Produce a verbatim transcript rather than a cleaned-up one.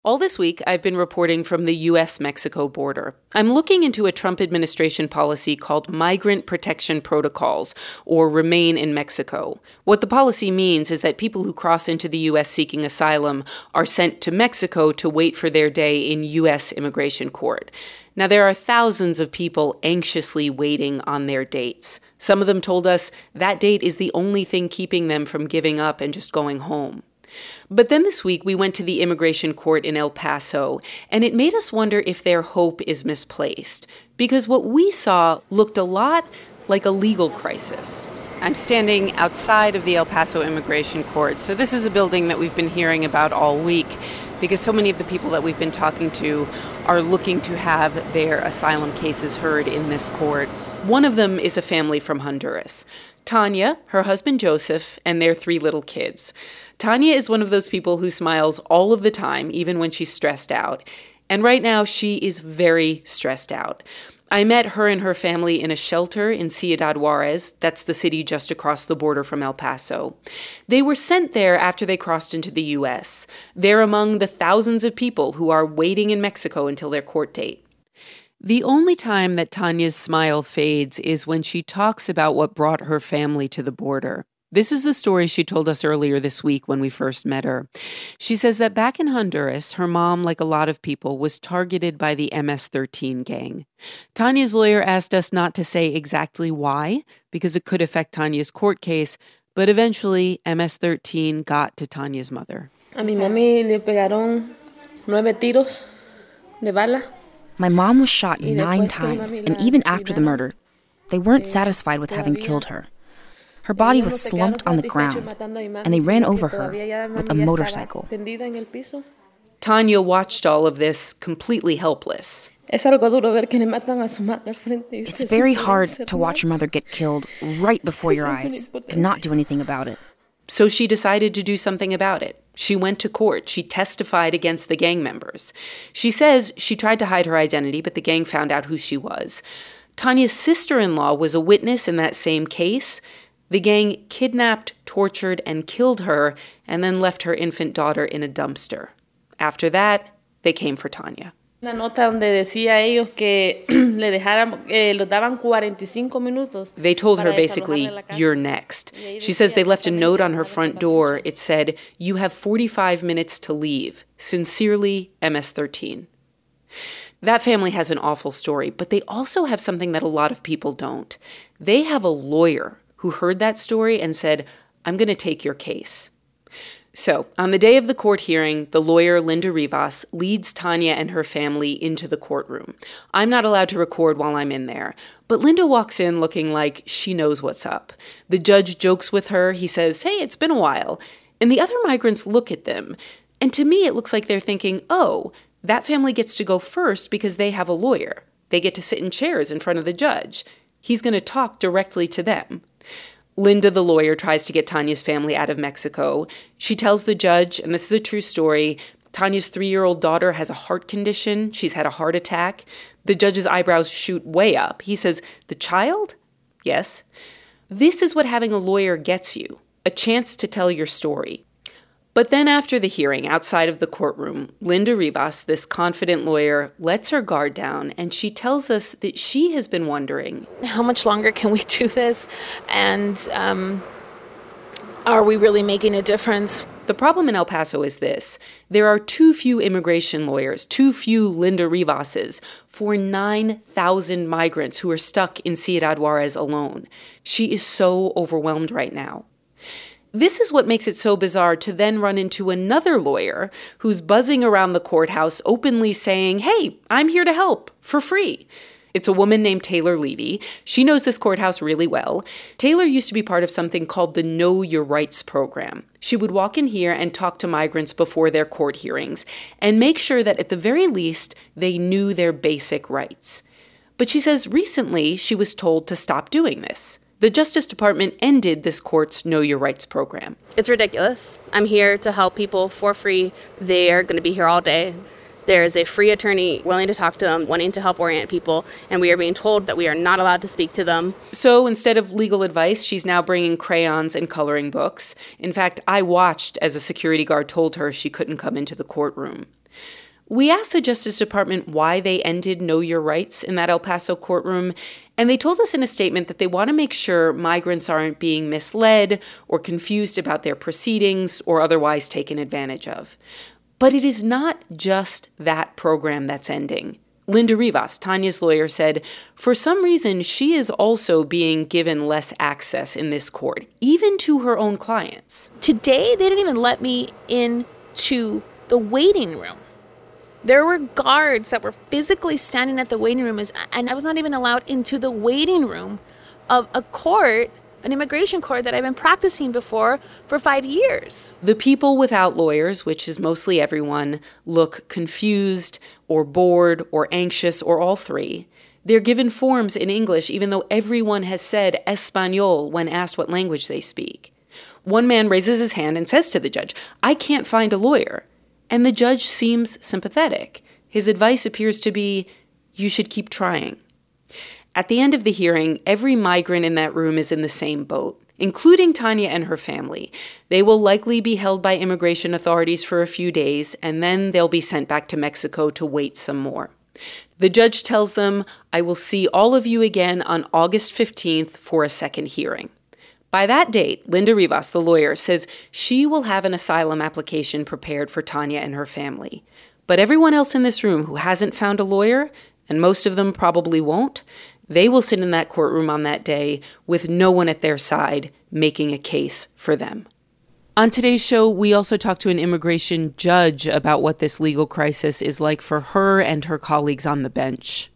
All this week, I've been reporting from the U S Mexico border. I'm looking into a Trump administration policy called Migrant Protection Protocols, or Remain in Mexico. What the policy means is that people who cross into the U S seeking asylum are sent to Mexico to wait for their day in U S immigration court. Now, there are thousands of people anxiously waiting on their dates. Some of them told us that date is the only thing keeping them from giving up and just going home. But then this week, we went to the immigration court in El Paso, and it made us wonder if their hope is misplaced, because what we saw looked a lot like a legal crisis. I'm standing outside of the El Paso Immigration Court, so this is a building that we've been hearing about all week, because so many of the people that we've been talking to are looking to have their asylum cases heard in this court. One of them is a family from Honduras. Tanya, her husband Joseph, and their three little kids. Tanya is one of those people who smiles all of the time, even when she's stressed out. And right now, she is very stressed out. I met her and her family in a shelter in Ciudad Juarez. That's the city just across the border from El Paso. They were sent there after they crossed into the U S. They're among the thousands of people who are waiting in Mexico until their court date. The only time that Tanya's smile fades is when she talks about what brought her family to the border. This is the story she told us earlier this week when we first met her. She says that back in Honduras, her mom, like a lot of people, was targeted by the M S thirteen gang. Tanya's lawyer asked us not to say exactly why, because it could affect Tanya's court case, but eventually M S thirteen got to Tanya's mother. A mi mami le pegaron nueve tiros de bala. My mom was shot nine times, and even after the murder, they weren't satisfied with having killed her. Her body was slumped on the ground, and they ran over her with a motorcycle. Tanya watched all of this completely helpless. It's very hard to watch your mother get killed right before your eyes and not do anything about it. So she decided to do something about it. She went to court. She testified against the gang members. She says she tried to hide her identity, but the gang found out who she was. Tanya's sister-in-law was a witness in that same case. The gang kidnapped, tortured, and killed her, and then left her infant daughter in a dumpster. After that, they came for Tanya. Una nota donde decía ellos que le dejaran, eh, los daban cuarenta y cinco minutos. They told her basically, you're next. She says they left a note on her front door. It said, you have forty-five minutes to leave. Sincerely, M S thirteen. That family has an awful story, but they also have something that a lot of people don't. They have a lawyer who heard that story and said, I'm going to take your case. So, on the day of the court hearing, the lawyer, Linda Rivas, leads Tanya and her family into the courtroom. I'm not allowed to record while I'm in there, but Linda walks in looking like she knows what's up. The judge jokes with her. He says, hey, it's been a while. And the other migrants look at them. And to me, it looks like they're thinking, oh, that family gets to go first because they have a lawyer. They get to sit in chairs in front of the judge. He's going to talk directly to them. Linda, the lawyer, tries to get Tanya's family out of Mexico. She tells the judge, and this is a true story, Tanya's three-year-old daughter has a heart condition. She's had a heart attack. The judge's eyebrows shoot way up. He says, the child? Yes. This is what having a lawyer gets you, a chance to tell your story. But then after the hearing, outside of the courtroom, Linda Rivas, this confident lawyer, lets her guard down, and she tells us that she has been wondering, how much longer can we do this? And um, are we really making a difference? The problem in El Paso is this. There are too few immigration lawyers, too few Linda Rivases, for nine thousand migrants who are stuck in Ciudad Juarez alone. She is so overwhelmed right now. This is what makes it so bizarre to then run into another lawyer who's buzzing around the courthouse openly saying, hey, I'm here to help, for free. It's a woman named Taylor Levy. She knows this courthouse really well. Taylor used to be part of something called the Know Your Rights program. She would walk in here and talk to migrants before their court hearings and make sure that at the very least they knew their basic rights. But she says recently she was told to stop doing this. The Justice Department ended this court's Know Your Rights program. It's ridiculous. I'm here to help people for free. They are going to be here all day. There's a free attorney willing to talk to them, wanting to help orient people, and we are being told that we are not allowed to speak to them. So instead of legal advice, she's now bringing crayons and coloring books. In fact, I watched as a security guard told her she couldn't come into the courtroom. We asked the Justice Department why they ended Know Your Rights in that El Paso courtroom, and they told us in a statement that they want to make sure migrants aren't being misled or confused about their proceedings or otherwise taken advantage of. But it is not just that program that's ending. Linda Rivas, Tanya's lawyer, said, for some reason, she is also being given less access in this court, even to her own clients. Today, they didn't even let me into the waiting room. There were guards that were physically standing at the waiting room, and I was not even allowed into the waiting room of a court, an immigration court that I've been practicing before for five years. The people without lawyers, which is mostly everyone, look confused or bored or anxious or all three. They're given forms in English, even though everyone has said Espanol when asked what language they speak. One man raises his hand and says to the judge, "I can't find a lawyer." And the judge seems sympathetic. His advice appears to be, you should keep trying. At the end of the hearing, every migrant in that room is in the same boat, including Tanya and her family. They will likely be held by immigration authorities for a few days, and then they'll be sent back to Mexico to wait some more. The judge tells them, I will see all of you again on August fifteenth for a second hearing. By that date, Linda Rivas, the lawyer, says she will have an asylum application prepared for Tanya and her family. But everyone else in this room who hasn't found a lawyer, and most of them probably won't, they will sit in that courtroom on that day with no one at their side making a case for them. On today's show, we also talked to an immigration judge about what this legal crisis is like for her and her colleagues on the bench.